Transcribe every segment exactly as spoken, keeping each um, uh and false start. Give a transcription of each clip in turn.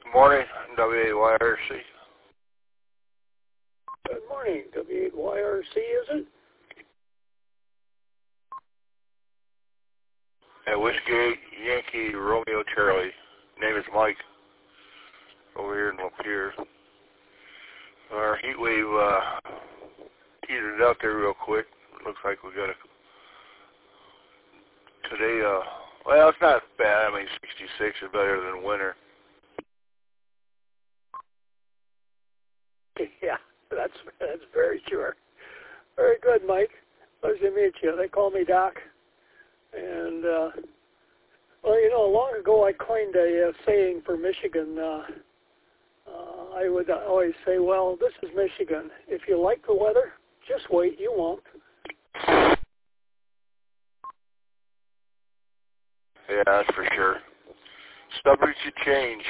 Morning, W eight Y R C. Good morning, W eight Y R C, is it? At Whiskey Yankee Romeo Charlie. Name is Mike. Over here in Lapeer. Our heat wave uh, teetered out there real quick. Looks like we got a today. Uh, well, it's not bad. I mean, sixty-six is better than winter. Yeah, that's that's very sure. Very good, Mike. Pleasure to meet you. They call me Doc. And, uh, well, you know, long ago I coined a uh, saying for Michigan. Uh, uh, I would always say, well, this is Michigan. If you like the weather, just wait, you won't. Yeah, that's for sure. Stubborn to change.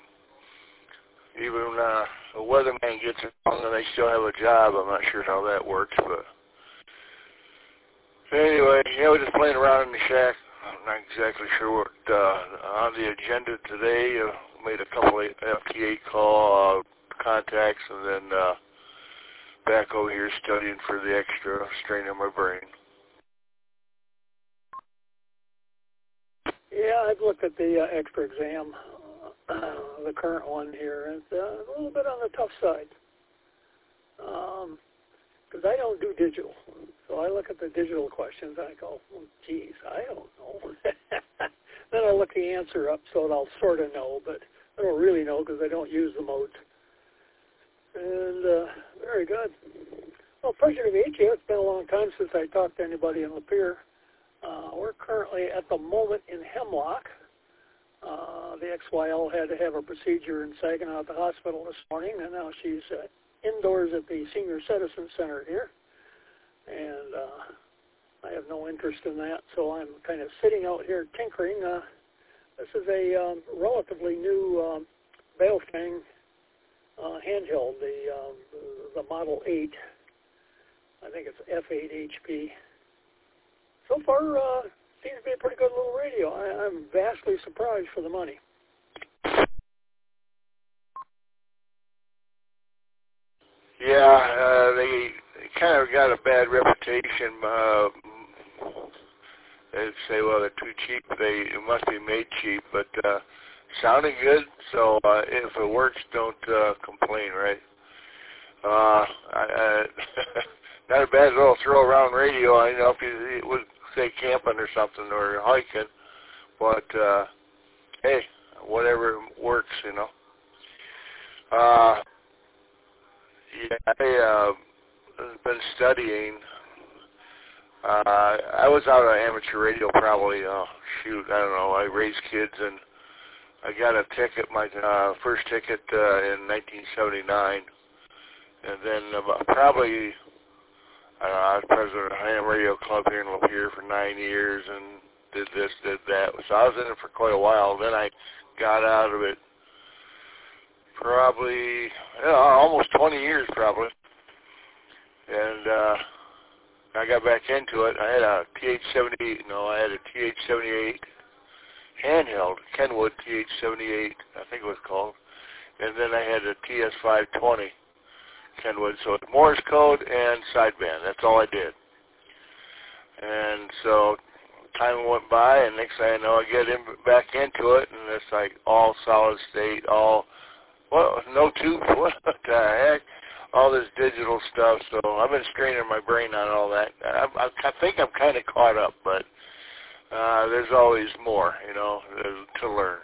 Even uh, a weatherman gets it wrong and they still have a job. I'm not sure how that works, but anyway, yeah, we're just playing around in the shack. I'm not exactly sure what uh, on the agenda today. Uh, made a couple of F T eight call uh, contacts, and then uh, back over here studying for the extra strain in my brain. Yeah, I've looked at the uh, extra exam, uh, the current one here. It's uh, a little bit on the tough side. Um, because I don't do digital. So I look at the digital questions and I go, well, geez, I don't know. Then I look the answer up so that I'll sort of know, but I don't really know because I don't use the modes. And uh, very good. Well, pleasure to meet you. It's been a long time since I talked to anybody in Lapeer. Uh, we're currently at the moment in Hemlock. Uh, the X Y L had to have a procedure in Saginaw at the hospital this morning, and now she's uh, indoors at the Senior Citizen Center here, and uh, I have no interest in that, so I'm kind of sitting out here tinkering. Uh, this is a um, relatively new um, Baofeng uh, handheld, the um, the Model eight. I think it's F eight H P. So far, uh, seems to be a pretty good little radio. I, I'm vastly surprised for the money. Yeah, uh, they, they kind of got a bad reputation. Uh, they say, well, they're too cheap. They it must be made cheap, but uh, sounding good. So uh, if it works, don't uh, complain, right? Uh, I, I, not a bad little throw around radio. I know if you it would say camping or something or hiking, but uh, hey, whatever works, you know. Uh, Yeah, I uh, been studying. Uh, I was out on amateur radio probably, oh, shoot, I don't know, I raised kids, and I got a ticket, my uh, first ticket uh, in nineteen seventy-nine, and then about probably, I don't know, I was president of the Ham Radio Club here in Lapeer for nine years, and did this, did that. So I was in it for quite a while. Then I got out of it probably, yeah, almost twenty years probably. And uh, I got back into it. I had a T H seventy-eight, no, I had a T H seventy-eight handheld, Kenwood T H seventy-eight, I think it was called. And then I had a T S five twenty Kenwood, so it's Morse code and sideband. That's all I did. And so time went by, and next thing I know, I get in, back into it, and it's like all solid state, all, well, no tube, what the heck, all this digital stuff. So I've been straining my brain on all that. I, I, I think I'm kind of caught up, but uh, there's always more, you know, to learn.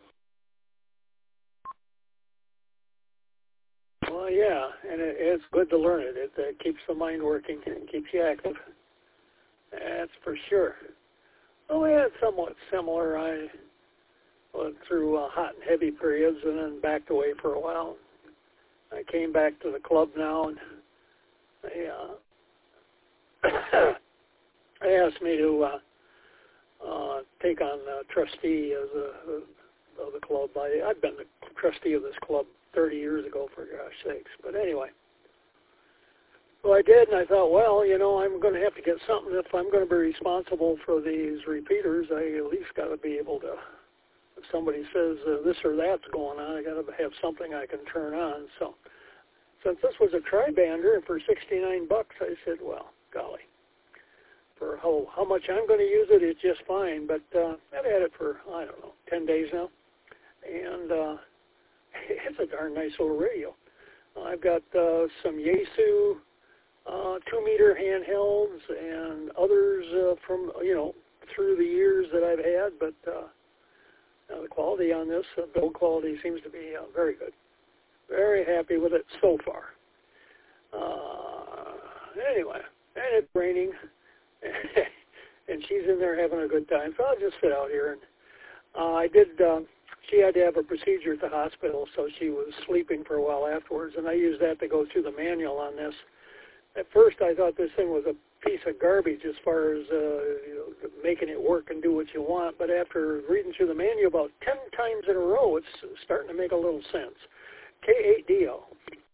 Well, yeah, and it, it's good to learn it. It uh, keeps the mind working and keeps you active. That's for sure. Well, we had somewhat similar. I went through uh, hot and heavy periods and then backed away for a while. I came back to the club now, and they, uh, they asked me to uh, uh, take on uh, trustee as a, of the club. I, I've been the trustee of this club thirty years ago, for gosh sakes. But anyway, so I did, and I thought, well, you know, I'm going to have to get something. If I'm going to be responsible for these repeaters, I at least got to be able to if somebody says uh, this or that's going on, I got to have something I can turn on. So since this was a tri-bander and for sixty-nine bucks, I said, well, golly, for how how much I'm going to use it, it's just fine. But uh, I've had it for I don't know ten days now, and uh, it's a darn nice little radio. I've got uh, some Yaesu uh, two-meter handhelds and others uh, from, you know, through the years that I've had, but uh, uh, the quality on this, uh, build quality seems to be uh, very good. Very happy with it so far. Uh, anyway, and it's raining, and she's in there having a good time, so I'll just sit out here. And uh, I did... Uh, She had to have a procedure at the hospital, so she was sleeping for a while afterwards, and I used that to go through the manual on this. At first, I thought this thing was a piece of garbage as far as uh, you know, making it work and do what you want, but after reading through the manual about ten times in a row, it's starting to make a little sense. K eight D O.